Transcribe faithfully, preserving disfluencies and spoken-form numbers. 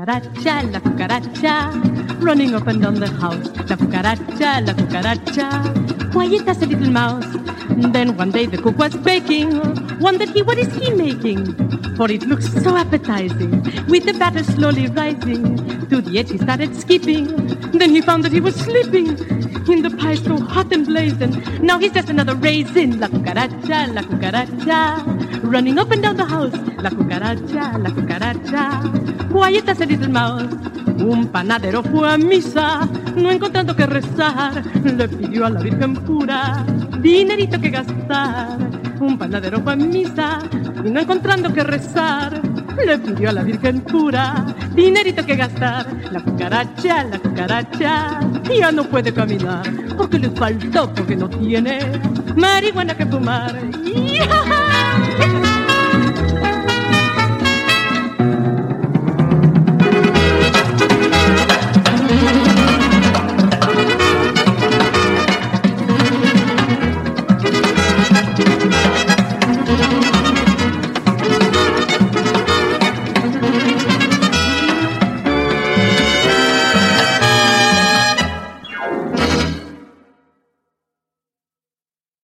cucaracha, la cucaracha, running up and down the house. La cucaracha, la cucaracha, quiet as a little mouse. Then one day the cook was baking. Wondered he, what is he making? For it looked so appetizing, with the batter slowly rising. To the edge he started skipping. Then he found that he was slipping in the pie so hot and blazing. Now he's just another raisin. La cucaracha, la cucaracha, running up and down the house. La cucaracha, la cucaracha, quiet as a little mouse. Un panadero fue a misa, no encontrando que rezar, le pidió a la Virgen pura dinerito que gastar. Un panadero fue a misa y no encontrando que rezar, le pidió a la Virgen pura dinerito que gastar. La cucaracha, la cucaracha, ya no puede caminar porque le faltó, porque no tiene marihuana que fumar. ¡Ya!